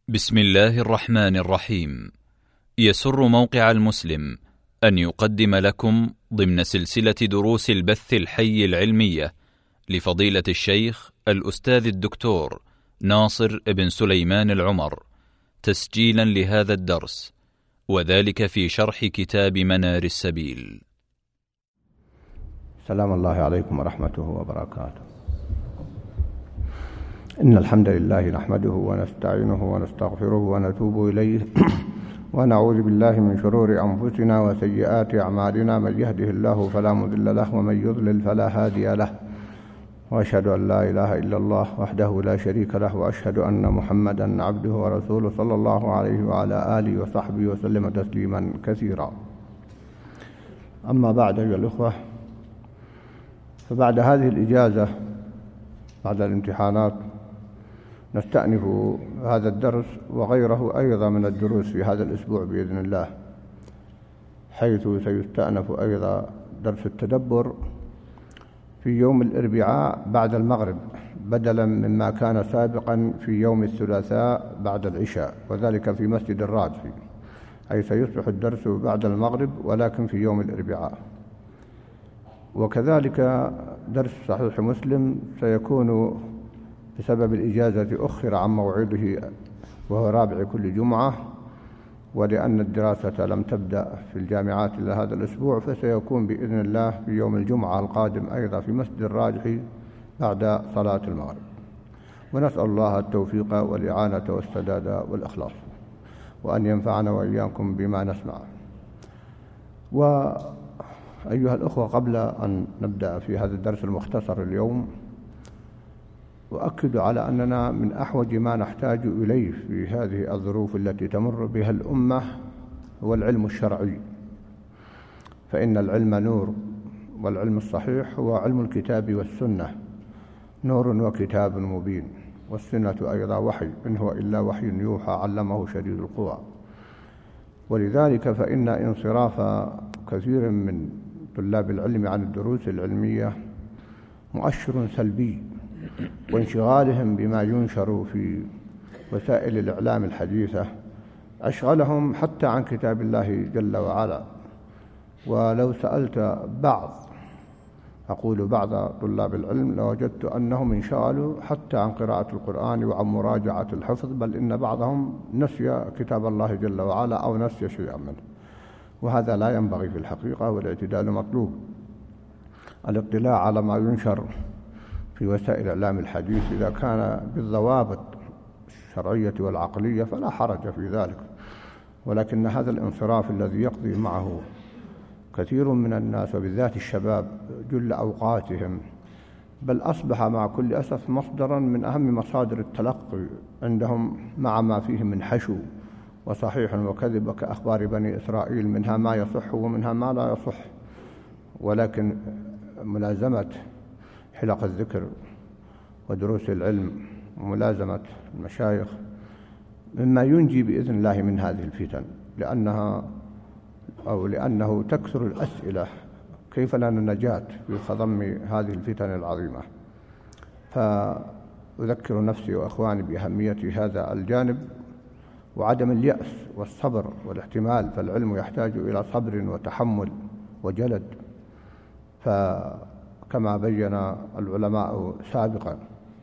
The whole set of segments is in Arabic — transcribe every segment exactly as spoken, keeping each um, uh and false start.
بسم الله الرحمن الرحيم. يسر موقع المسلم أن يقدم لكم ضمن سلسلة دروس البث الحي العلمية لفضيلة الشيخ الأستاذ الدكتور ناصر بن سليمان العمر تسجيلا لهذا الدرس، وذلك في شرح كتاب منار السبيل. سلام الله عليكم ورحمته وبركاته. إن الحمد لله نحمده ونستعينه ونستغفره ونتوب إليه ونعوذ بالله من شرور أنفسنا وسيئات أعمالنا، من يهده الله فلا مضل له ومن يضلل فلا هادي له، وأشهد أن لا إله إلا الله وحده لا شريك له، وأشهد أن محمدا عبده ورسوله صلى الله عليه وعلى آله وصحبه وسلم تسليما كثيرا. أما بعد أيها الأخوة، فبعد هذه الإجازة بعد الامتحانات نستأنف هذا الدرس وغيره أيضا من الدروس في هذا الأسبوع بإذن الله، حيث سيستأنف أيضا درس التدبر في يوم الأربعاء بعد المغرب بدلا مما كان سابقا في يوم الثلاثاء بعد العشاء، وذلك في مسجد الرادفي، أي سيصبح الدرس بعد المغرب ولكن في يوم الأربعاء. وكذلك درس صحيح مسلم سيكون بسبب الإجازة أخر عن موعده وهو رابع كل جمعة، ولأن الدراسة لم تبدأ في الجامعات إلا هذا الأسبوع، فسيكون بإذن الله في يوم الجمعة القادم أيضا في مسجد الراجحي بعد صلاة المغرب. ونسأل الله التوفيق والإعانة والسداد والإخلاص، وأن ينفعنا وإياكم بما نسمع. وأيها الأخوة، قبل أن نبدأ في هذا الدرس المختصر اليوم، وأكد على أننا من أحوج ما نحتاج إليه في هذه الظروف التي تمر بها الأمة هو العلم الشرعي، فإن العلم نور، والعلم الصحيح هو علم الكتاب والسنة، نور وكتاب مبين، والسنة أيضا وحي، إن هو إلا وحي يوحى علمه شديد القوى. ولذلك فإن انصراف كثير من طلاب العلم عن الدروس العلمية مؤشر سلبي، وانشغالهم بما ينشر في وسائل الإعلام الحديثة أشغلهم حتى عن كتاب الله جل وعلا. ولو سألت بعض أقول بعض طلاب العلم لوجدت أنهم انشغلوا حتى عن قراءة القرآن وعن مراجعة الحفظ، بل إن بعضهم نسي كتاب الله جل وعلا أو نسي شيئا منه، وهذا لا ينبغي في الحقيقة، والاعتدال مطلوب. الاطلاع على ما ينشر في وسائل الإعلام الحديث إذا كان بالضوابط الشرعية والعقلية فلا حرج في ذلك، ولكن هذا الانصراف الذي يقضي معه كثير من الناس وبالذات الشباب جل أوقاتهم، بل أصبح مع كل أسف مصدرا من أهم مصادر التلقي عندهم، مع ما فيه من حشو وصحيح وكذب كأخبار بني إسرائيل، منها ما يصح ومنها ما لا يصح. ولكن ملازمة حلق الذكر ودروس العلم وملازمة المشايخ مما ينجي بإذن الله من هذه الفتن، لأنها أو لأنه تكثر الأسئلة كيف لنا النجاة في خضم هذه الفتن العظيمة. فأذكر نفسي وأخواني بأهمية هذا الجانب وعدم اليأس والصبر والاحتمال، فالعلم يحتاج إلى صبر وتحمل وجلد، فكما بين العلماء سابقا.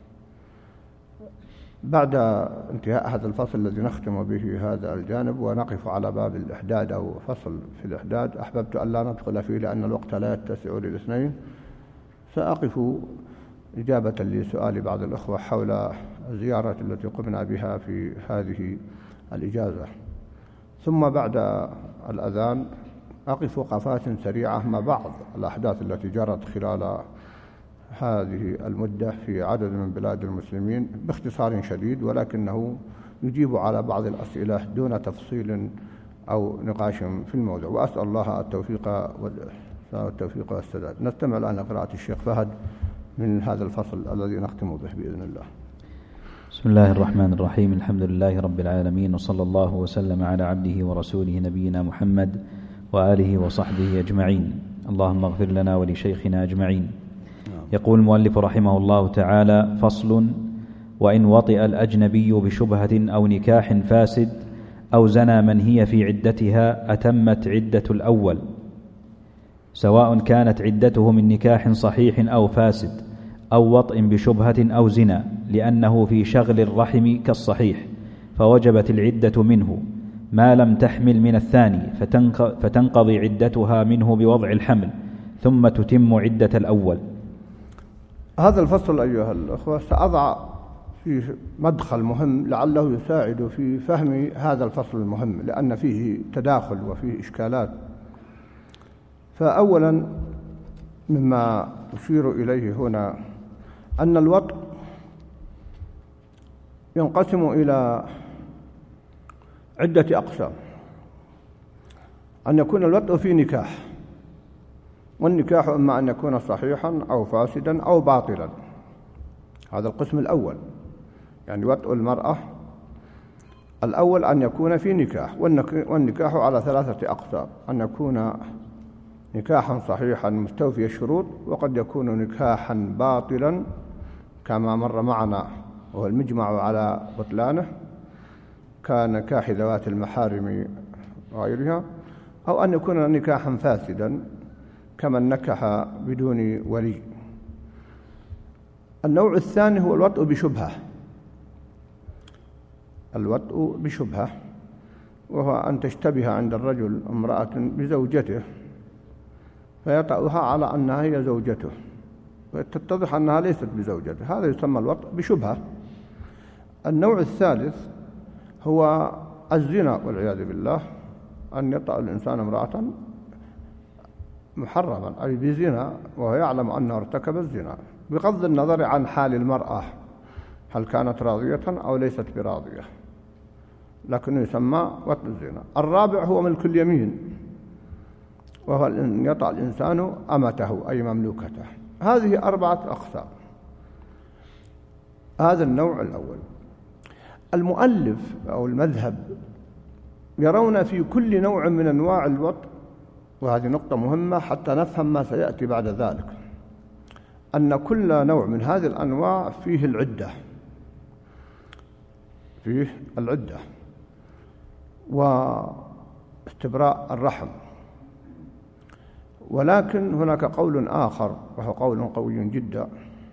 بعد انتهاء هذا الفصل الذي نختم به هذا الجانب ونقف على باب الإحداد أو فصل في الإحداد، أحببت أن لا ندخل فيه لأن الوقت لا يتسع للاثنين، سأقف إجابة لسؤال بعض الأخوة حول الزيارة التي قمنا بها في هذه الإجازة، ثم بعد الأذان أقف وقفات سريعة مع بعض الأحداث التي جرت خلال هذه المدة في عدد من بلاد المسلمين باختصار شديد، ولكنه يجيب على بعض الأسئلة دون تفصيل أو نقاش في الموضوع، وأسأل الله التوفيق والتوفيق والسداد. نستمع الآن لقراءة الشيخ فهد من هذا الفصل الذي نختم به بإذن الله. بسم الله الرحمن الرحيم. الحمد لله رب العالمين، وصلى الله وسلم على عبده ورسوله نبينا محمد وآله وصحبه أجمعين. اللهم اغفر لنا ولشيخنا أجمعين. يقول المؤلف رحمه الله تعالى: فصل: وإن وطئ الأجنبي بشبهة أو نكاح فاسد أو زنى من هي في عدتها أتمت عدة الأول، سواء كانت عدته من نكاح صحيح أو فاسد أو وطئ بشبهة أو زنا، لأنه في شغل الرحم كالصحيح، فوجبت العدة منه ما لم تحمل من الثاني، فتنقضي عدتها منه بوضع الحمل، ثم تتم عدة الأول. هذا الفصل أيها الأخوة سأضع فيه مدخل مهم لعله يساعد في فهم هذا الفصل المهم، لأن فيه تداخل وفيه إشكالات. فأولا مما أشير إليه هنا أن الوطء ينقسم إلى عدة أقسام. أن يكون الوطء في نكاح، والنكاح إما أن يكون صحيحا أو فاسدا أو باطلا، هذا القسم الأول. يعني وطء المرأة الأول أن يكون في نكاح، والنكاح على ثلاثة أقسام: أن يكون نكاحا صحيحا مستوفي الشروط، وقد يكون نكاحا باطلا كما مر معنا وهو المجمع على بطلانه كنكاح ذوات المحارم وغيرها، أو أن يكون نكاحا فاسدا كمن نكح بدون ولي. النوع الثاني هو الوطء بشبهة. الوطء بشبهة وهو أن تشتبه عند الرجل امرأة بزوجته فيطأها على أنها هي زوجته، وتتضح أنها ليست بزوجته، هذا يسمى الوطء بشبهة. النوع الثالث هو الزنا والعياذ بالله، أن يطأ الإنسان امرأة محرما أي بزنا وهو يعلم أنه ارتكب الزنا، بغض النظر عن حال المرأة هل كانت راضية أو ليست براضية، لكنه يسمى وطء الزنا. الرابع هو ملك اليمين، وهو أن يطأ الإنسان أمته أي مملوكته. هذه أربعة أقسام. هذا النوع الأول. المؤلف أو المذهب يرون في كل نوع من أنواع الوطء، وهذه نقطة مهمة حتى نفهم ما سيأتي بعد ذلك، أن كل نوع من هذه الأنواع فيه العدة، فيه العدة واستبراء الرحم. ولكن هناك قول آخر وهو قول قوي جدا،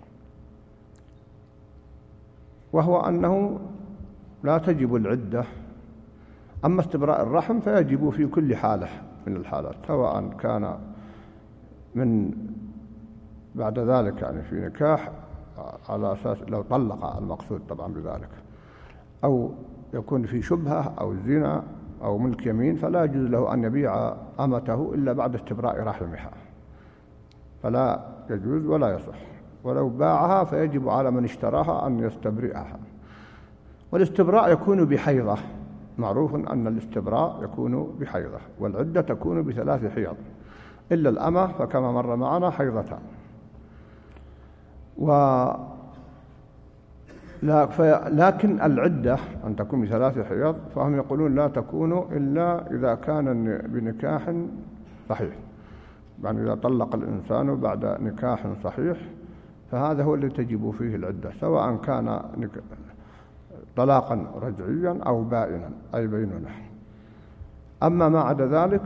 وهو أنه لا تجب العدة، أما استبراء الرحم فيجب في كل حالة من الحالات، سواء كان من بعد ذلك يعني في نكاح على أساس لو طلق المقصود طبعا بذلك، أو يكون في شبهة أو زنا أو ملك يمين، فلا يجوز له أن يبيع أمته إلا بعد استبراء رحمها، فلا يجوز ولا يصح. ولو باعها فيجب على من اشتراها أن يستبرئها. والاستبراء يكون بحيضة، معروف أن الاستبراء يكون بحيضة، والعدة تكون بثلاث حيض، إلا الأمة فكما مر معنا حيضتان. و لكن العدة أن تكون بثلاث حيض فهم يقولون لا تكون إلا إذا كان بنكاح صحيح، يعني إذا طلق الإنسان بعد نكاح صحيح فهذا هو الذي تجب فيه العدة، سواء كان طلاقا رجعيا أو بائنا أي بينونة. أما ما عدا ذلك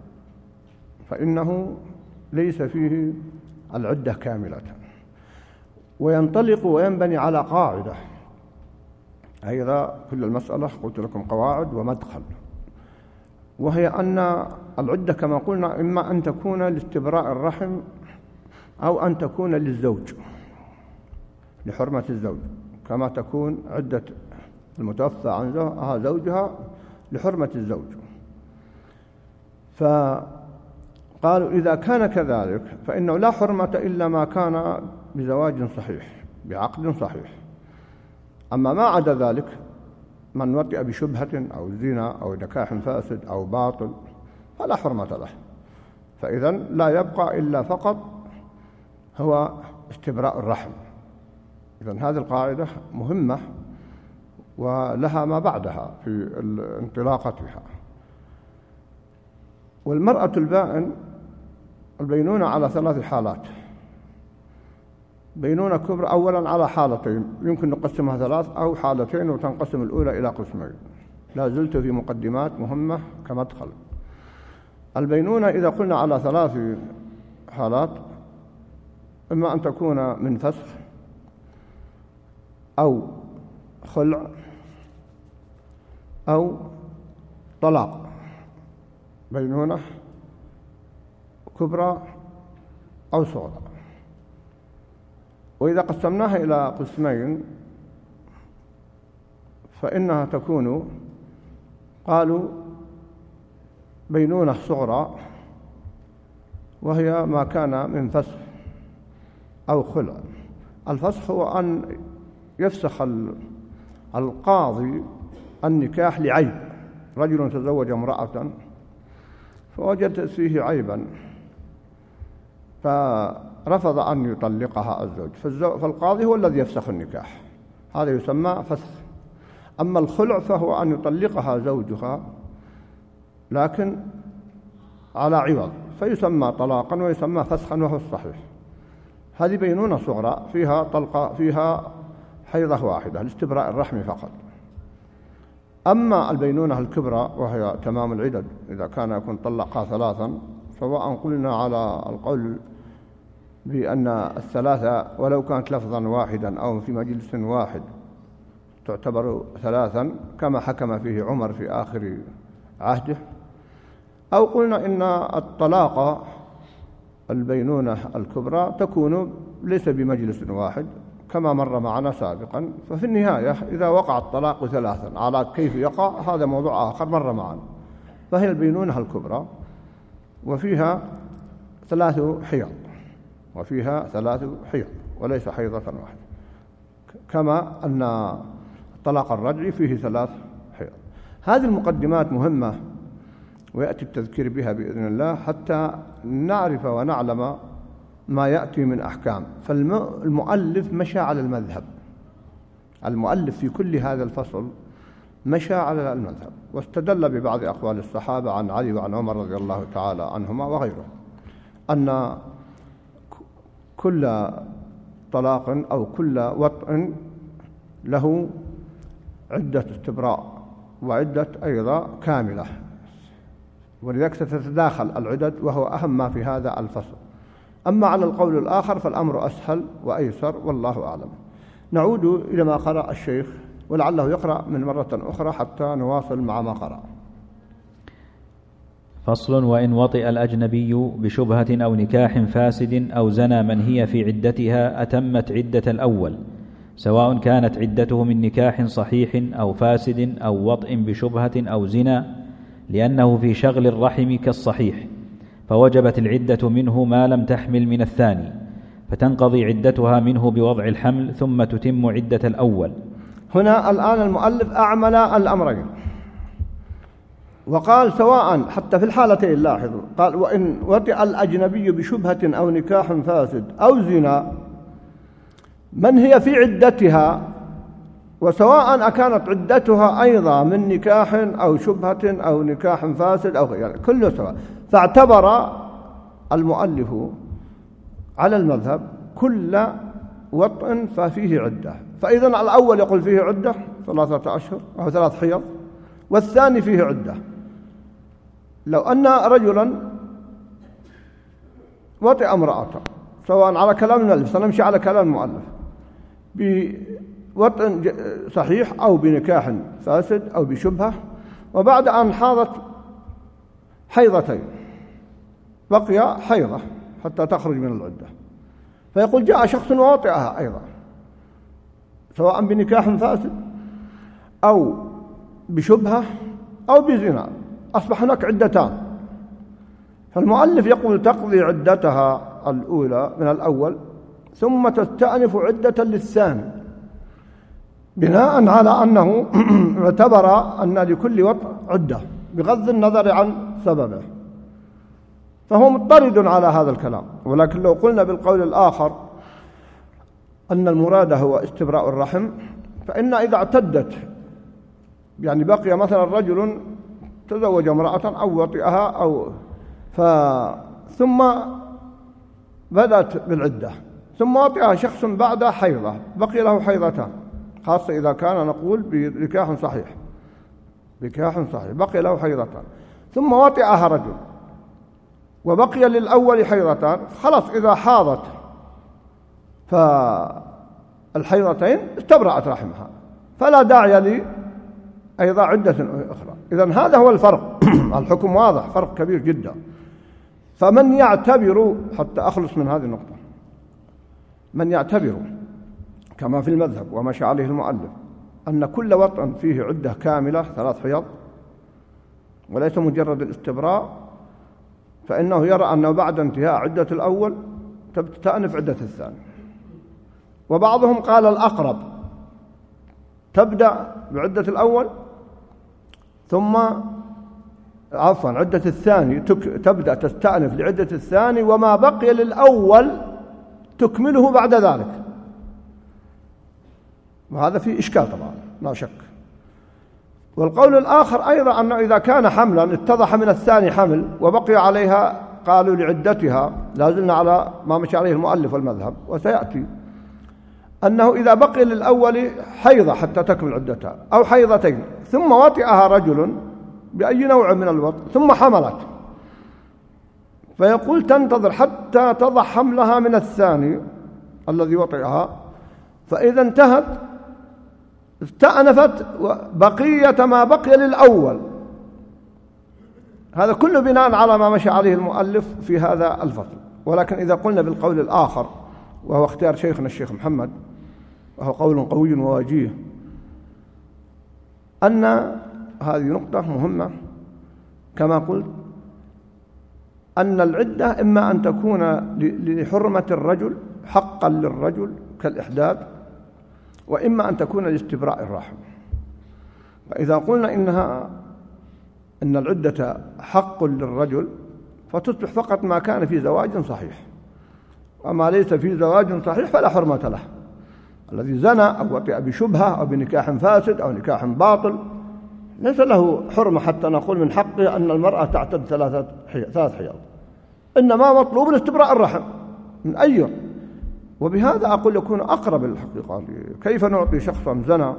فإنه ليس فيه العدة كاملة. وينطلق وينبني على قاعدة أيضا، كل المسألة قلت لكم قواعد ومدخل، وهي أن العدة كما قلنا إما أن تكون لاستبراء الرحم أو أن تكون للزوج لحرمة الزوج، كما تكون عدة المتوفى عنها زوجها لحرمة الزوج. فقالوا إذا كان كذلك فإنه لا حرمة إلا ما كان بزواج صحيح بعقد صحيح. أما ما عدا ذلك من وطئ بشبهة أو زنا أو نكاح فاسد أو باطل فلا حرمة له، فإذا لا يبقى إلا فقط هو استبراء الرحم. إذن هذه القاعدة مهمة ولها ما بعدها في انطلاقتها. والمرأة البائن البينونة على ثلاث حالات: بينونة كبرى أولا على حالتين، يمكن نقسمها ثلاث أو حالتين وتنقسم الأولى إلى قسمين. لا زلت في مقدمات مهمة كمدخل. البينونة إذا قلنا على ثلاث حالات، إما أن تكون من فسخ أو خلع أو طلاق، بينونة كبرى أو صغرى. وإذا قسمناها إلى قسمين فإنها تكون، قالوا بينونة صغرى وهي ما كان من فسخ أو خلع. الفسخ هو أن يفسخ القاضي النكاح لعيب، رجل تزوج امرأة فوجد فيه عيبا فرفض أن يطلقها الزوج، فالقاضي هو الذي يفسخ النكاح، هذا يسمى فسخ. أما الخلع فهو أن يطلقها زوجها لكن على عوض، فيسمى طلاقا ويسمى فسخا وهو الصحيح. هذه بينونة صغرى فيها طلقة، فيها حيضة واحدة لاستبراء الرحم فقط. أما البينونة الكبرى وهي تمام العدد، إذا كان يكون طلقها ثلاثا، سواء قلنا على القول بأن الثلاثة ولو كانت لفظا واحدا أو في مجلس واحد تعتبر ثلاثا كما حكم فيه عمر في آخر عهده، أو قلنا إن الطلاق البينونة الكبرى تكون ليس بمجلس واحد كما مر معنا سابقا. ففي النهاية إذا وقع الطلاق ثلاثا على كيف يقع هذا موضوع آخر مر معنا. فهي البينونة الكبرى وفيها ثلاث حيض، وفيها ثلاث حيض وليس حيضة واحدة، كما أن الطلاق الرجعي فيه ثلاث حيض. هذه المقدمات مهمة ويأتي التذكير بها بإذن الله حتى نعرف ونعلم ما يأتي من أحكام. فالمؤلف مشى على المذهب، المؤلف في كل هذا الفصل مشى على المذهب، واستدل ببعض أقوال الصحابة عن علي وعن عمر رضي الله تعالى عنهما وغيره، أن كل طلاق أو كل وطء له عدة استبراء وعدة أيضا كاملة، ولذلك ستتداخل العدد وهو أهم ما في هذا الفصل. أما على القول الآخر فالأمر أسهل وأيسر والله أعلم. نعود إلى ما قرأ الشيخ ولعله يقرأ من مرة أخرى حتى نواصل مع ما قرأ. فصل: وإن وطئ الأجنبي بشبهة أو نكاح فاسد أو زنى من هي في عدتها أتمت عدة الأول، سواء كانت عدته من نكاح صحيح أو فاسد أو وطئ بشبهة أو زنا، لأنه في شغل الرحم كالصحيح، فوجبت العدة منه ما لم تحمل من الثاني، فتنقضي عدتها منه بوضع الحمل ثم تتم عدة الأول. هنا الآن المؤلف أعمل الأمرين وقال سواء، حتى في الحالتين لاحظوا، قال وإن وطئ الأجنبي بشبهة أو نكاح فاسد أو زنا من هي في عدتها، وسواء أكانت عدتها أيضا من نكاح أو شبهة أو نكاح فاسد أو يعني كله سواء. فاعتبر المؤلف على المذهب كل وطء ففيه عدة، فإذا الأول يقول فيه عدة ثلاثة أشهر أو ثلاث حيض، والثاني فيه عدة. لو أن رجلا وطئ امرأة، سواء على كلام المؤلف، سنمشي على كلام المؤلف، بوطئ صحيح أو بنكاح فاسد أو بشبهة، وبعد أن حاضت حيضتين بقي حيضة حتى تخرج من العدة، فيقول جاء شخص ووطئها أيضا سواء بنكاح فاسد أو بشبهة أو بزنا، أصبح هناك عدتان. فالمؤلف يقول تقضي عدتها الأولى من الأول ثم تستأنف عدة للثاني، بناء على أنه اعتبر أن لكل وطء عدة بغض النظر عن سببه، فهو مضطرد على هذا الكلام. ولكن لو قلنا بالقول الآخر أن المراد هو استبراء الرحم، فإن إذا اعتدت، يعني بقي مثلا رجل تزوج امرأة أو وطئها أو ف... ثم بدأت بالعدة ثم وطئها شخص بعد حيضة بقي له حيضتان، خاصة إذا كان نقول بنكاح صحيح، نكاح صحيح بقي له حيضتان، ثم وطئها رجل وبقي للأول حيضتان، خلاص إذا حاضت فالحيضتين استبرأت رحمها فلا داعي لي أيضا عدة أخرى. إذن هذا هو الفرق. الحكم واضح، فرق كبير جدا. فمن يعتبر، حتى أخلص من هذه النقطة، من يعتبر كما في المذهب ومشى عليه المؤلف أن كل وطن فيه عدة كاملة ثلاث حيض وليس مجرد الاستبراء، فإنه يرى أنه بعد انتهاء عدة الأول تستأنف عدة الثاني. وبعضهم قال الأقرب تبدأ بعدة الأول ثم عفوا عدة الثاني تبدأ تستأنف لعدة الثاني، وما بقي للأول تكمله بعد ذلك. وهذا فيه إشكال طبعا لا شك. والقول الآخر أيضا أنه إذا كان حملا اتضح من الثاني حمل وبقي عليها، قالوا لعدتها، لازلنا على ما مشى عليه المؤلف والمذهب وسيأتي، أنه إذا بقي للأول حيضة حتى تكمل عدتها أو حيضتين ثم وطئها رجل بأي نوع من الوطء ثم حملت، فيقول تنتظر حتى تضع حملها من الثاني الذي وطئها، فإذا انتهت استأنفت بقية ما بقي للأول. هذا كله بناء على ما مشى عليه المؤلف في هذا الفصل. ولكن إذا قلنا بالقول الآخر وهو اختيار شيخنا الشيخ محمد، وهو قول قوي ووجيه، أن هذه نقطة مهمة كما قلت، أن العدة إما أن تكون لحرمة الرجل حقا للرجل كالإحداد، وإما أن تكون لاستبراء الرحم. فإذا قلنا إنها إن العدة حق للرجل فتصبح فقط ما كان في زواج صحيح، وما ليس في زواج صحيح فلا حرمة له. الذي زنى أو وطئ بشبهة أو بنكاح فاسد أو نكاح باطل ليس له حرمة حتى نقول من حقه أن المرأة تعتد ثلاثة ثلاث حيض، إنما مطلوب الاستبراء الرحم من أي. وبهذا أقول يكون أقرب الحقيقة. كيف نعطي شخصا زنى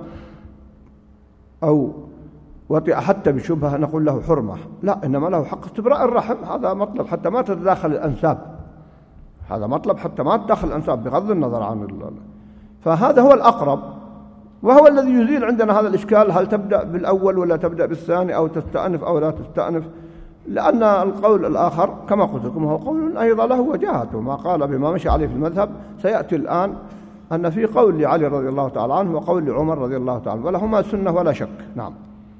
أو وطئ حتى بشبهة نقول له حرمة؟ لا، إنما له حق استبراء الرحم. هذا مطلب حتى ما تتداخل الأنساب، هذا مطلب حتى ما تدخل الأنساب بغض النظر عن الله. فهذا هو الأقرب، وهو الذي يزيل عندنا هذا الإشكال، هل تبدأ بالأول ولا تبدأ بالثاني أو تستأنف أو لا تستأنف. لأن القول الآخر كما قلت لكم هو قول أيضا له وجاهته، ما قال بما مشى عليه في المذهب. سيأتي الآن أن في قول لعلي رضي الله تعالى عنه وقول لعمر رضي الله تعالى عنه، ولهما سنة ولا شك. نعم.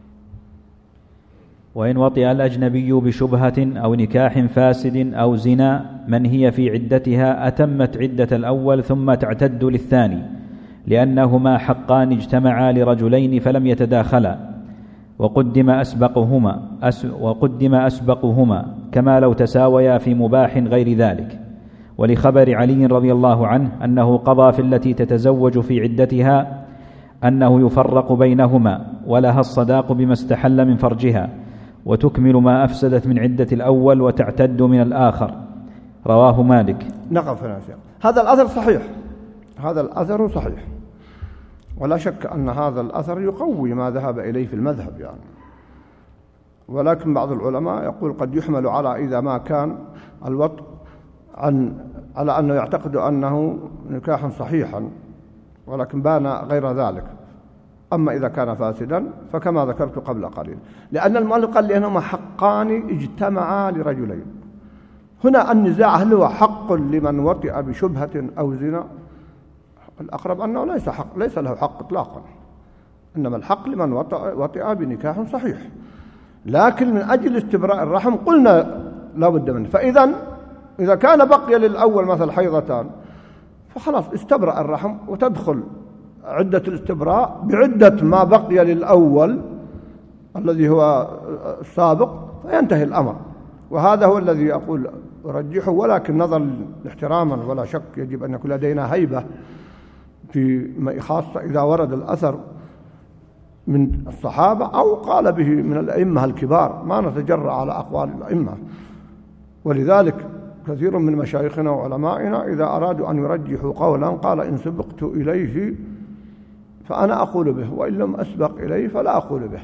وإن وطئ الأجنبي بشبهة أو نكاح فاسد أو زنا من هي في عدتها أتمت عدة الأول ثم تعتد للثاني، لأنهما حقان اجتمعا لرجلين فلم يتداخلا، وقدم أسبقهما أس وقدم أسبقهما كما لو تساويا في مباح غير ذلك. ولخبر علي رضي الله عنه أنه قضى في التي تتزوج في عدتها أنه يفرق بينهما ولها الصداق بما استحل من فرجها، وتكمل ما أفسدت من عدة الأول وتعتد من الآخر. رواه مالك. نقف هنا. هذا الأثر صحيح، هذا الأثر صحيح، ولا شك أن هذا الأثر يقوي ما ذهب إليه في المذهب يعني. ولكن بعض العلماء يقول قد يحمل على إذا ما كان الوطء عن على أنه يعتقد أنه نكاحا صحيحا ولكن بان غير ذلك. أما إذا كان فاسدا فكما ذكرت قبل قليل، لأن المؤلف قال لأنهما حقان اجتمعا لرجلين. هنا النزاع هل هو حق لمن وطئ بشبهة أو زنا؟ الأقرب أنه ليس حق، ليس له حق إطلاقا، إنما الحق لمن وطئ بنكاح صحيح. لكن من أجل استبراء الرحم قلنا لا بد منه. فإذا إذا كان بقي للأول مثل حيضتان فخلاص استبرأ الرحم وتدخل عدة الاستبراء بعدة ما بقي للأول الذي هو السابق، فينتهي الأمر. وهذا هو الذي أقول أرجحه، ولكن نظرا احتراما ولا شك يجب أن يكون لدينا هيبة في خاصة إذا ورد الأثر من الصحابة أو قال به من الأئمة الكبار، ما نتجرأ على أقوال الأئمة. ولذلك كثير من مشايخنا وعلمائنا إذا أرادوا أن يرجحوا قولا قال إن سبقت إليه فأنا أقول به، وإن لم أسبق إليه فلا أقول به.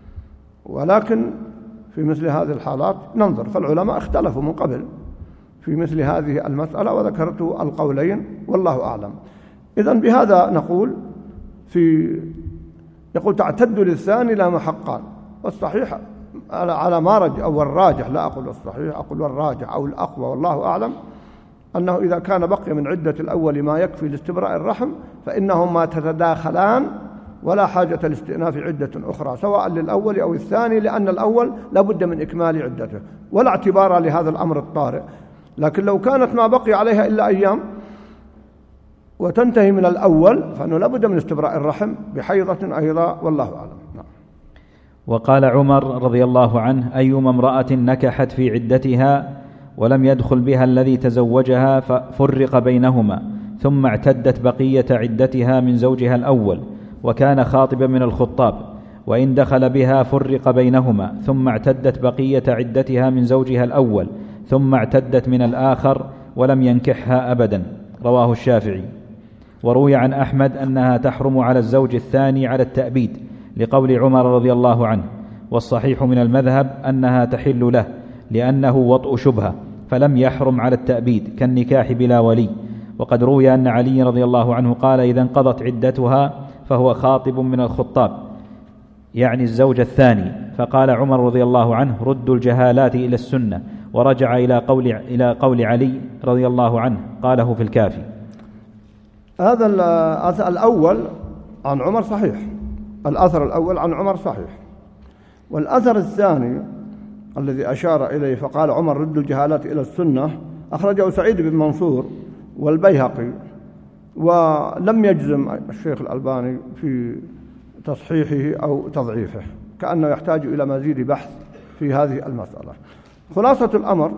ولكن في مثل هذه الحالات ننظر، فالعلماء اختلفوا من قبل في مثل هذه المسألة وذكرت القولين والله أعلم. إذن بهذا نقول في يقول تعتد للثاني لا محقان، والصحيح على ما رجح أو الراجح، لا أقول الصحيح أقول الراجح أو الأقوى والله أعلم، أنه إذا كان بقي من عدة الأول ما يكفي لاستبراء الرحم فإنهما تتداخلان ولا حاجة لاستئناف عدة أخرى سواء للأول أو الثاني، لأن الأول لابد من إكمال عدته ولا اعتبار لهذا الأمر الطارئ. لكن لو كانت ما بقي عليها إلا أيام وتنتهي من الأول فإنه لابد من استبراء الرحم بحيضة أيضا والله أعلم. نعم. وقال عمر رضي الله عنه أيما امرأة نكحت في عدتها ولم يدخل بها الذي تزوجها ففرق بينهما ثم اعتدت بقية عدتها من زوجها الأول وكان خاطبا من الخطاب، وإن دخل بها فرق بينهما ثم اعتدت بقية عدتها من زوجها الأول ثم اعتدت من الآخر ولم ينكحها أبدا. رواه الشافعي. وروي عن أحمد أنها تحرم على الزوج الثاني على التأبيد لقول عمر رضي الله عنه، والصحيح من المذهب أنها تحل له لأنه وطء شبهة فلم يحرم على التأبيد كالنكاح بلا ولي. وقد روي أن علي رضي الله عنه قال إذا انقضت عدتها فهو خاطب من الخطاب، يعني الزوج الثاني، فقال عمر رضي الله عنه ردوا الجهالات إلى السنة، ورجع إلى قول, إلى قول علي رضي الله عنه قاله في الكافي. هذا الأول عن عمر صحيح، الأثر الأول عن عمر صحيح. والأثر الثاني الذي أشار إليه فقال عمر ردوا الجهالات إلى السنة أخرجه سعيد بن منصور والبيهقي، ولم يجزم الشيخ الألباني في تصحيحه أو تضعيفه، كأنه يحتاج إلى مزيد بحث في هذه المسألة. خلاصة الأمر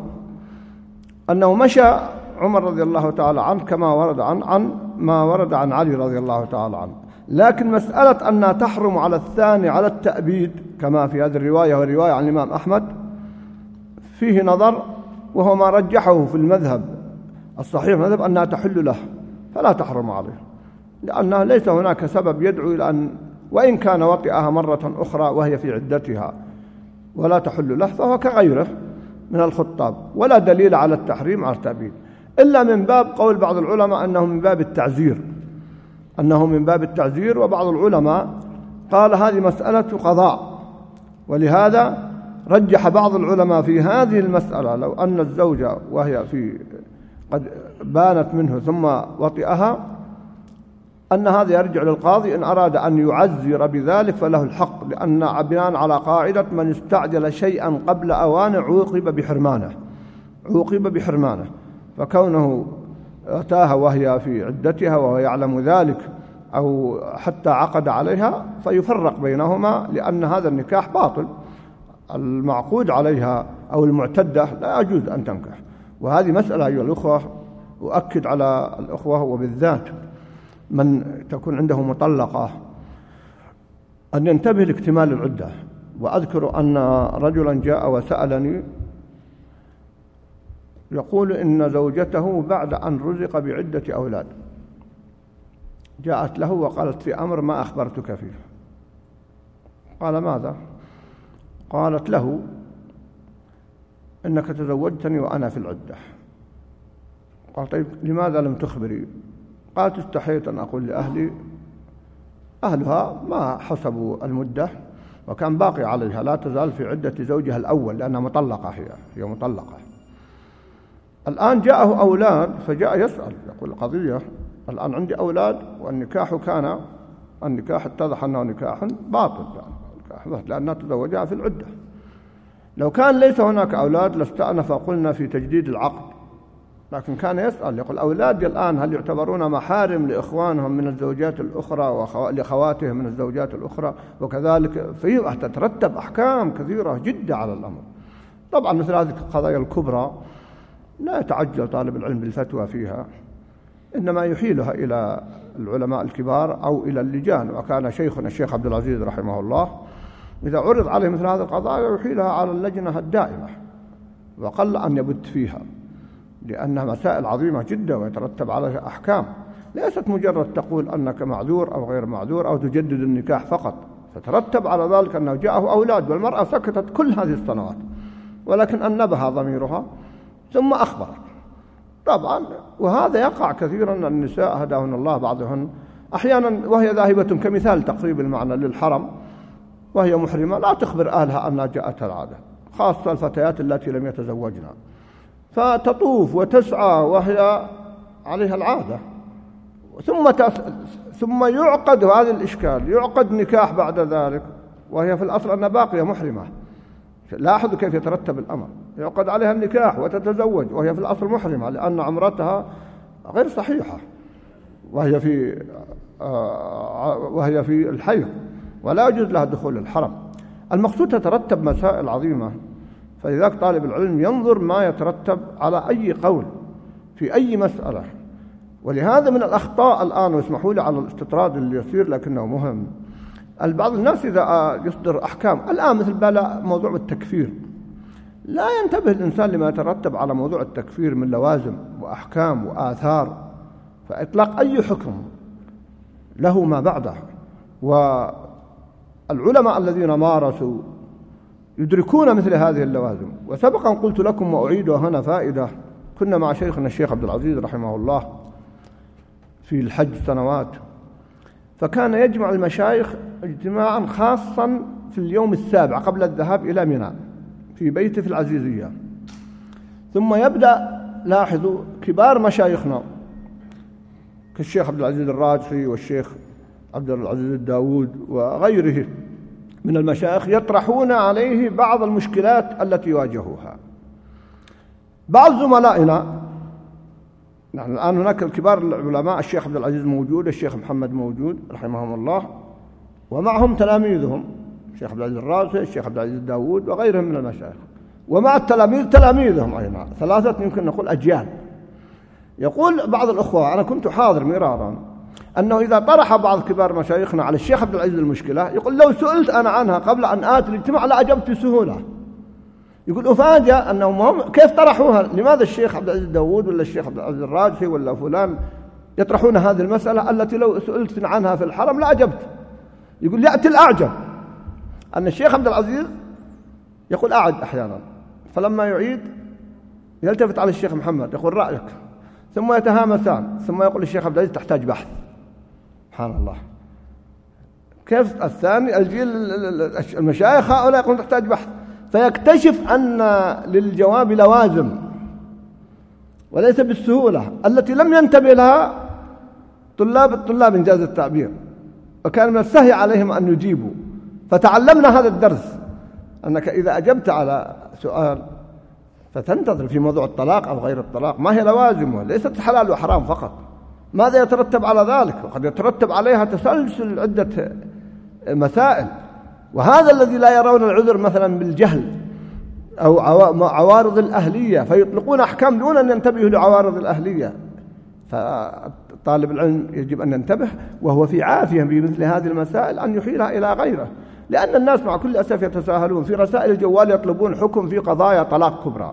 أنه مشى عمر رضي الله تعالى عنه كما ورد عن, عن ما ورد عن علي رضي الله تعالى عنه، لكن مسألة أنها تحرم على الثاني على التأبيد كما في هذه الرواية والرواية عن الإمام أحمد فيه نظر، وهو ما رجحه في المذهب الصحيح مذهب أنها تحل له فلا تحرم عليه، لأنها ليس هناك سبب يدعو إلى أن وإن كان وطئها مرة أخرى وهي في عدتها ولا تحل له فهو كغيره من الخطاب، ولا دليل على التحريم على التأبيد إلا من باب قول بعض العلماء أنه من باب التعزير أنه من باب التعزير وبعض العلماء قال هذه مسألة قضاء، ولهذا رجح بعض العلماء في هذه المسألة لو أن الزوجة وهي في قد بانت منه ثم وطئها أن هذا يرجع للقاضي إن أراد أن يعزر بذلك فله الحق، لأن بناء على قاعدة من استعجل شيئا قبل أوانه عوقب بحرمانه عوقب بحرمانه فكونه أتاها وهي في عدتها وهو يعلم ذلك أو حتى عقد عليها فيفرق بينهما، لأن هذا النكاح باطل، المعقود عليها أو المعتدة لا يجوز أن تنكح. وهذه مسألة أيها الأخوة أؤكد على الأخوة وبالذات من تكون عنده مطلقة أن ينتبه لاكتمال العدة. وأذكر أن رجلا جاء وسألني يقول إن زوجته بعد أن رزق بعدة أولاد جاءت له وقالت في أمر ما أخبرتك فيه. قال ماذا؟ قالت له إنك تزوجتني وأنا في العدة. قال طيب لماذا لم تخبري؟ قالت استحيت أن أقول لأهلي، أهلها ما حسبوا المدة وكان باقي عليها لا تزال في عدة زوجها الأول لأنها مطلقة، هي هي مطلقة. الآن جاءه أولاد فجاء يسأل يقول قضية الآن عندي أولاد والنكاح كان النكاح اتضح أنه نكاح باطل لأنها تزوجها في العدة. لو كان ليس هناك أولاد لاستأنف قلنا في تجديد العقد، لكن كان يسأل يقول أولادي الآن هل يعتبرون محارم لإخوانهم من الزوجات الأخرى ولأخواتهم من الزوجات الأخرى، وكذلك فيه تترتب أحكام كثيرة جدا على الأمر. طبعا مثل هذه القضايا الكبرى لا يتعجل طالب العلم بالفتوى فيها، إنما يحيلها إلى العلماء الكبار أو إلى اللجان. وكان شيخنا الشيخ عبد العزيز رحمه الله إذا عرض عليه مثل هذه القضايا يحيلها على اللجنة الدائمة وقل أن يبت فيها، لأنها مسائل عظيمة جدا ويترتب عليها أحكام، ليست مجرد تقول أنك معذور أو غير معذور أو تجدد النكاح فقط، فترتب على ذلك أنه جاءه أولاد، والمرأة سكتت كل هذه السنوات، ولكن أنبها ضميرها ثم أخبرت. طبعا وهذا يقع كثيرا، النساء هداهن الله بعضهن أحيانا وهي ذاهبة كمثال تقريب المعنى للحرم وهي محرمة لا تخبر أهلها أنها جاءتها العادة، خاصة الفتيات التي لم يتزوجن، فتطوف وتسعى وهي عليها العادة، ثم تس... ثم يعقد هذا الإشكال، يعقد نكاح بعد ذلك وهي في الأصل أنها باقية محرمة. لاحظوا كيف يترتب الأمر، يعقد عليها النكاح وتتزوج وهي في الأصل محرمة لأن عمرتها غير صحيحة وهي في آه وهي في الحيض ولا يجوز لها دخول الحرم. المقصود تترتب مسائل عظيمة، فلذلك طالب العلم ينظر ما يترتب على أي قول في أي مسألة. ولهذا من الأخطاء الآن، واسمحوا لي على الاستطراد اللي يصير لكنه مهم، البعض الناس إذا يصدر أحكام الآن مثل بلا موضوع التكفير، لا ينتبه الإنسان لما يترتب على موضوع التكفير من لوازم وأحكام وآثار، فإطلاق أي حكم له ما بعده. والعلماء الذين مارسوا يدركون مثل هذه اللوازم. وسبقا قلت لكم وأعيدها هنا فائدة، كنا مع شيخنا الشيخ عبد العزيز رحمه الله في الحج سنوات، فكان يجمع المشايخ اجتماعا خاصا في اليوم السابع قبل الذهاب إلى منى في بيته في العزيزية، ثم يبدأ لاحظوا كبار مشايخنا كالشيخ عبد العزيز الراجحي والشيخ عبد العزيز الداود وغيره من المشايخ يطرحون عليه بعض المشكلات التي يواجهوها. بعض زملائنا نحن الآن هناك الكبار العلماء، الشيخ عبد العزيز موجود، الشيخ محمد موجود رحمهم الله، ومعهم تلاميذهم الشيخ عبد العزيز الراجحي، الشيخ عبد العزيز الداود وغيرهم من المشايخ، ومع التلاميذ تلاميذهم أيضا، ثلاثة يمكن نقول أجيال. يقول بعض الأخوة، أنا كنت حاضر مرارا، أنه إذا طرح بعض كبار مشايخنا على الشيخ عبد العزيز المشكلة، يقول لو سئلت أنا عنها قبل أن آتي الاجتماع لأجبت بسهولة. يقول أفاجأ أنهم كيف طرحوها، لماذا الشيخ عبد العزيز داود ولا الشيخ عبد العزيز الراجحي ولا فلان يطرحون هذه المسألة التي لو سئلت عنها في الحرم لأجبت. يقول يأتي الأعجب أن الشيخ عبد العزيز يقول أعد أحيانا، فلما يعيد يلتفت على الشيخ محمد يقول رأيك، ثم يتهامسان، ثم يقول الشيخ عبد العزيز تحتاج بحث. سبحان الله، كيف الثاني الجيل المشايخ هؤلاء يقولون تحتاج بحث، فيكتشف أن للجواب لوازم وليس بالسهولة التي لم ينتبه لها طلاب الطلاب إنجاز التعبير، وكان من السهل عليهم أن يجيبوا. فتعلمنا هذا الدرس، أنك إذا أجبت على سؤال فتنتظر في موضوع الطلاق أو غير الطلاق ما هي لوازمه، ليست حلال وحرام فقط، ماذا يترتب على ذلك، وقد يترتب عليها تسلسل عدة مسائل. وهذا الذي لا يرون العذر مثلا بالجهل أو عوارض الأهلية، فيطلقون أحكام دون أن ينتبهوا لعوارض الأهلية. فطالب العلم يجب أن ينتبه وهو في عافية بمثل هذه المسائل أن يحيلها إلى غيره، لأن الناس مع كل أسف يتساهلون في رسائل الجوال، يطلبون حكم في قضايا طلاق كبرى.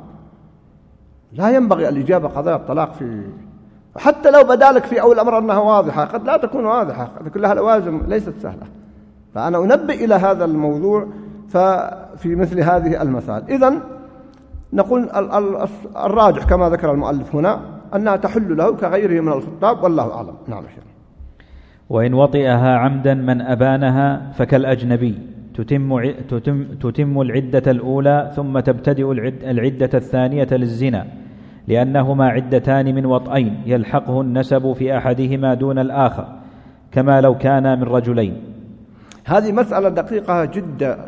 لا ينبغي الإجابة قضايا الطلاق في، حتى لو بدالك في أول الأمر أنها واضحة قد لا تكون واضحة، قد كلها لوازم ليست سهلة. فأنا أنبه إلى هذا الموضوع ففي مثل هذه المسائل. إذن نقول الراجح كما ذكر المؤلف هنا أنها تحل له كغيره من الخطاب، والله أعلم. نعم شيخ. وإن وطئها عمدا من أبانها فكالأجنبي، تتم, تتم, تتم العدة الأولى ثم تبتدئ العدة الثانية للزنا، لأنهما عدتان من وطئين يلحقه النسب في أحدهما دون الآخر، كما لو كان من رجلين. هذه مسألة دقيقة جدا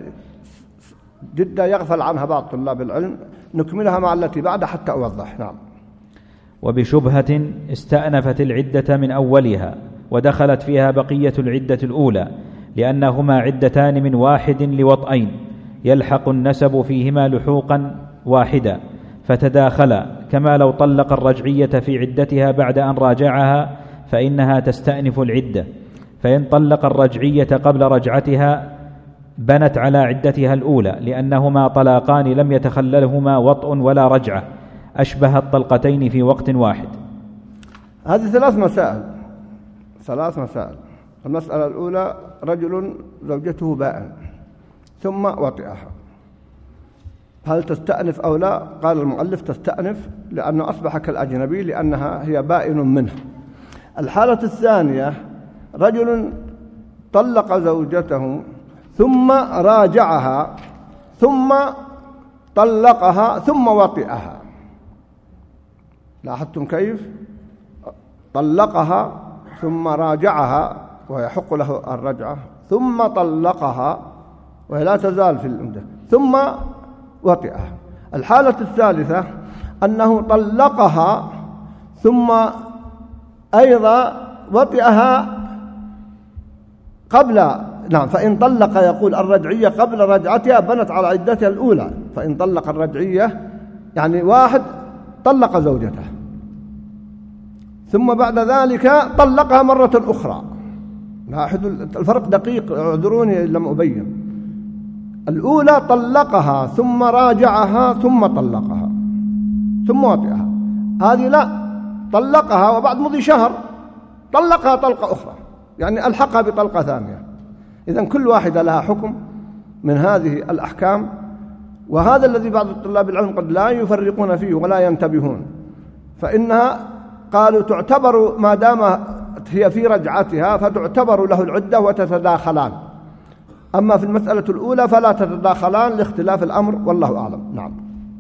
جدا يغفل عنها بعض طلاب العلم، نكملها مع التي بعد حتى أوضح. نعم. وبشبهة استأنفت العدة من أولها ودخلت فيها بقية العدة الأولى، لأنهما عدتان من واحد لوطئين يلحق النسب فيهما لحوقا واحدا فتداخلا، كما لو طلق الرجعية في عدتها بعد أن راجعها فإنها تستأنف العدة، فإن طلق الرجعية قبل رجعتها بنت على عدتها الأولى، لأنهما طلاقان لم يتخللهما وطء ولا رجعة. أشبه الطلقتين في وقت واحد؟ هذه ثلاث مسائل ثلاث مسائل المسألة الأولى: رجل زوجته بائن ثم وطئها، هل تستأنف أو لا؟ قال المؤلف تستأنف لأنه أصبح كالأجنبي لأنها هي بائن منه. الحالة الثانية: رجل طلق زوجته ثم راجعها ثم طلقها ثم وطئها. لاحظتم كيف؟ طلقها ثم راجعها ويحق له الرجعة، ثم طلقها وهي لا تزال في العدة، ثم وطئها. الحالة الثالثة أنه طلقها ثم أيضا وطئها قبل، نعم، فإن طلق يقول الرجعية قبل رجعتها بنت على عدتها الأولى. فإن طلق الرجعية يعني واحد طلق زوجته ثم بعد ذلك طلقها مرة أخرى. لاحظوا الفرق دقيق، اعذروني لم أبين. الأولى طلقها ثم راجعها ثم طلقها ثم وطئها، هذه لا، طلقها وبعد مضي شهر طلقها طلقة أخرى، يعني ألحقها بطلقة ثانية. إذن كل واحدة لها حكم من هذه الأحكام، وهذا الذي بعض الطلاب العلم قد لا يفرقون فيه ولا ينتبهون، فإنها قالوا تعتبر ما دام هي في رجعتها فتعتبر له العدة وتتداخلان، أما في المسألة الأولى فلا تتداخلان لاختلاف الأمر، والله أعلم. نعم.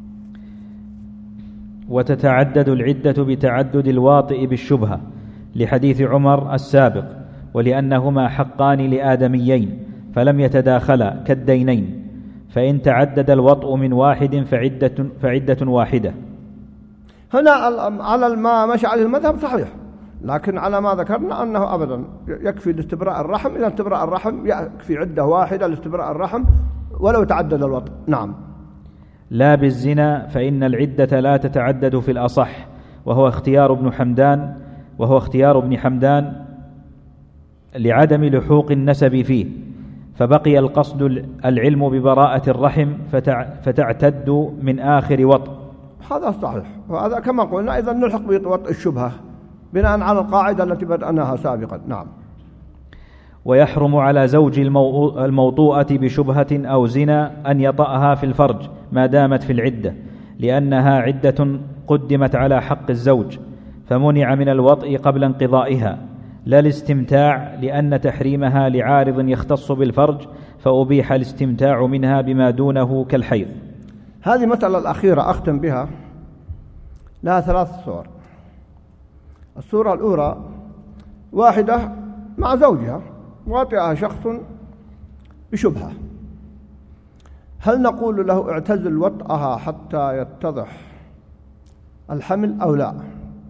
وتتعدد العدة بتعدد الواطئ بالشبهة لحديث عمر السابق، ولأنهما حقان لآدميين فلم يتداخلا كالدينين، فإن تعدد الوطء من واحد فعدة, فعدة واحدة. هنا على ما مشى عليه المذهب صحيح، لكن على ما ذكرنا أنه أبدا يكفي لاستبراء الرحم، إذا استبراء الرحم يكفي عدة واحدة لاستبراء الرحم ولو تعدد الوطء. نعم. لا بالزنا، فإن العدة لا تتعدد في الأصح، وهو اختيار ابن حمدان وهو اختيار ابن حمدان لعدم لحوق النسب فيه، فبقي القصد العلم ببراءة الرحم فتعتد من آخر وطء. هذا صحيح، وهذا كما قلنا إذا نلحق بوطء الشبهة بناء على القاعدة التي بدأناها سابقا. نعم. ويحرم على زوج الموطوءة بشبهة أو زنا أن يطأها في الفرج ما دامت في العدة، لأنها عدة قدمت على حق الزوج، فمنع من الوطء قبل انقضائها، لا الاستمتاع، لأن تحريمها لعارض يختص بالفرج، فأبيح الاستمتاع منها بما دونه كالحيض. هذه مسألة الأخيرة أختم بها، لها ثلاث صور. الصورة الأولى: واحدة مع زوجها واطئها شخص بشبهة، هل نقول له اعتزل وطئها حتى يتضح الحمل أو لا؟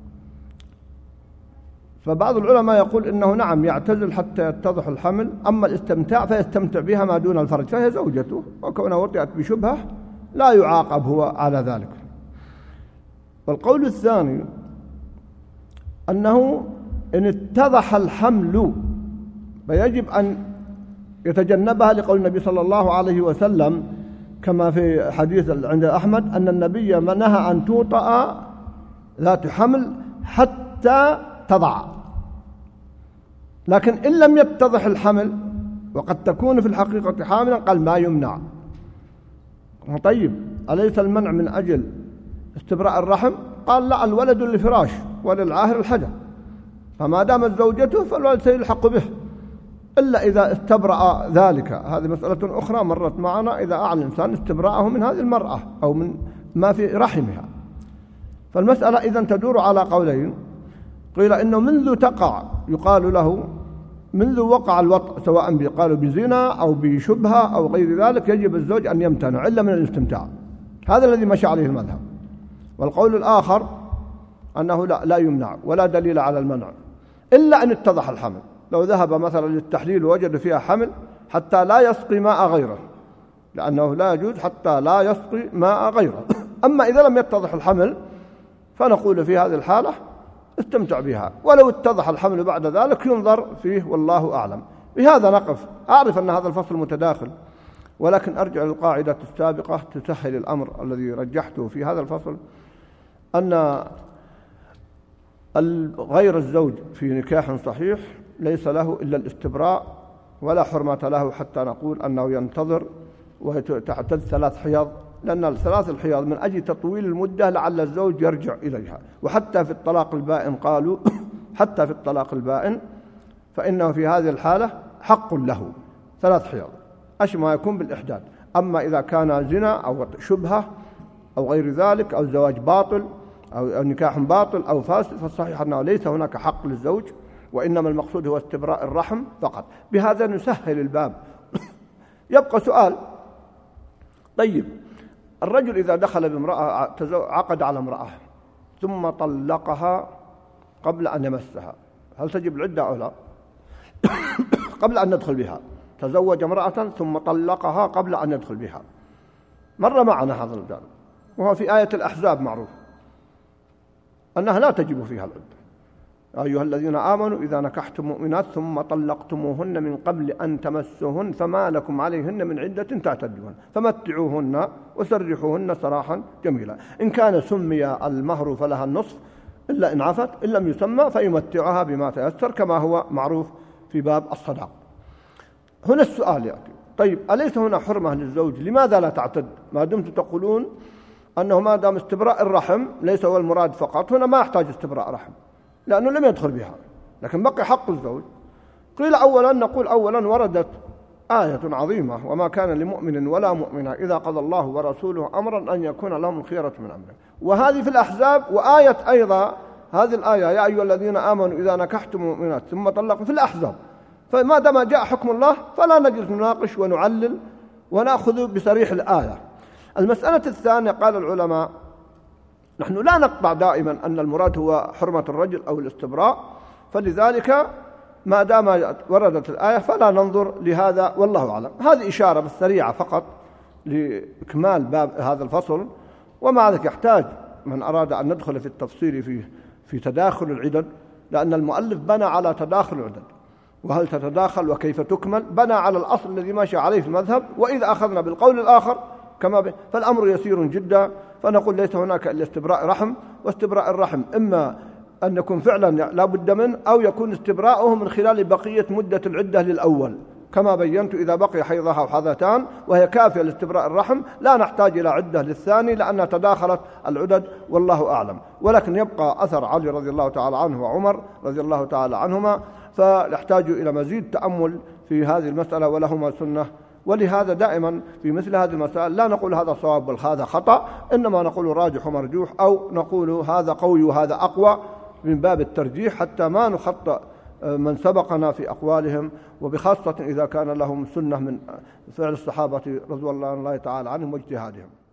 فبعض العلماء يقول إنه نعم يعتزل حتى يتضح الحمل، أما الاستمتاع فيستمتع بها ما دون الفرج، فهي زوجته وكونها وطئت بشبهة لا يعاقب هو على ذلك. والقول الثاني أنه إن اتضح الحمل فيجب أن يتجنبها، لقول النبي صلى الله عليه وسلم كما في حديث عند أحمد أن النبي نهى أن توطأ ذات حمل حتى تضع. لكن إن لم يتضح الحمل وقد تكون في الحقيقة حاملا قال ما يمنع. طيب أليس المنع من أجل استبراء الرحم؟ قال لا، الولد للفراش وللعاهر الحجر، فما دامت زوجته فالولد سيلحق به إلا إذا استبرأ ذلك. هذه مسألة أخرى مرت معنا، إذا أعلن الإنسان استبراءه من هذه المرأة أو من ما في رحمها. فالمسألة إذن تدور على قولين: قيل إنه منذ تقع يقال له منذ وقع الوطء سواء قالوا بزنا أو بشبهة أو غير ذلك يجب الزوج أن يمتنع إلا من الاستمتاع. هذا الذي مشى عليه المذهب. والقول الآخر أنه لا, لا يمنع ولا دليل على المنع إلا أن اتضح الحمل. لو ذهب مثلا للتحليل ووجد فيها حمل حتى لا يسقي ماء غيره، لأنه لا يجوز حتى لا يسقي ماء غيره. أما إذا لم يتضح الحمل فنقول في هذه الحالة استمتع بها، ولو اتضح الحمل بعد ذلك ينظر فيه، والله أعلم. بهذا نقف. أعرف أن هذا الفصل متداخل، ولكن أرجع للقاعدة السابقة تسهل الأمر الذي رجحته في هذا الفصل، أن غير الزوج في نكاح صحيح ليس له إلا الاستبراء ولا حرمة له حتى نقول أنه ينتظر وتعتد ثلاث حيض، لأن الثلاث الحيض من أجل تطويل المدة لعل الزوج يرجع إليها. وحتى في الطلاق البائن قالوا حتى في الطلاق البائن فإنه في هذه الحالة حق له ثلاث حيض أش ما يكون بالإحداد. أما إذا كان زنا أو شبهة أو غير ذلك أو زواج باطل أو نكاح باطل أو فاسد فالصحيح أنه ليس هناك حق للزوج، وإنما المقصود هو استبراء الرحم فقط. بهذا نسهل الباب. يبقى سؤال، طيب الرجل إذا دخل بامرأة عقد على امرأة ثم طلقها قبل أن يمسها، هل تجب العدة أو لا؟ قبل أن ندخل بها، تزوج امرأة ثم طلقها قبل أن يدخل بها، مر معنا هذا الجانب وهو في آية الأحزاب معروف أنها لا تجب فيها العدة. أيها الذين آمنوا إذا نكحتم مؤمنات ثم طلقتموهن من قبل أن تمسوهن فما لكم عليهن من عدة تعتدون فمتعوهن وسرحوهن سراحا جميلا. إن كان سمي المهر فلها النصف إلا إن عفت، إن لم يسمى فيمتعها بما تيسر كما هو معروف في باب الصداق. هنا السؤال يأتي، طيب أليس هنا حرمة للزوج؟ لماذا لا تعتد ما دمتم تقولون أنه ما دام استبراء الرحم ليس هو المراد فقط، هنا ما يحتاج استبراء رحم لأنه لم يدخل بها، لكن بقي حق الزوج. قيل أولا نقول أولا وردت آية عظيمة وما كان لمؤمن ولا مؤمنة إذا قضى الله ورسوله أمرا أن يكون لهم الخيرة من أمره، وهذه في الأحزاب. وآية أيضا هذه الآية يا أيها الذين آمنوا إذا نكحتم مؤمنات ثم طلقوا في الأحزاب. فما دام جاء حكم الله فلا نجلس نناقش ونعلل ونأخذ بصريح الآية. المسألة الثانية قال العلماء نحن لا نقطع دائما أن المراد هو حرمة الرجل أو الاستبراء، فلذلك ما دام وردت الآية فلا ننظر لهذا والله أعلم. هذه إشارة بالسريعة فقط لإكمال باب هذا الفصل، ومع ذلك يحتاج من أراد أن ندخل في التفصيل فيه في تداخل العدد، لأن المؤلف بنى على تداخل العدد، وهل تتداخل وكيف تكمل بنى على الأصل الذي ماشى عليه في المذهب، وإذا أخذنا بالقول الآخر كما ب... فالأمر يسير جدا. فنقول ليس هناك إلا استبراء رحم، واستبراء الرحم إما أن يكون فعلا لا بد منه أو يكون استبراؤه من خلال بقية مدة العدة للأول كما بينت، إذا بقي حيضها وحذتان وهي كافية لاستبراء الرحم لا نحتاج إلى عدة للثاني لأنها تداخلت العدد والله أعلم. ولكن يبقى أثر علي رضي الله تعالى عنه وعمر رضي الله تعالى عنهما، فيحتاج إلى مزيد تأمل في هذه المسألة ولهما سنة. ولهذا دائما في مثل هذه المسائل لا نقول هذا صواب بل هذا خطأ، إنما نقول راجح ومرجوح أو نقول هذا قوي وهذا أقوى من باب الترجيح حتى ما نخطئ من سبقنا في أقوالهم، وبخاصة إذا كان لهم سنة من فعل الصحابة رضي الله تعالى عنهم واجتهادهم.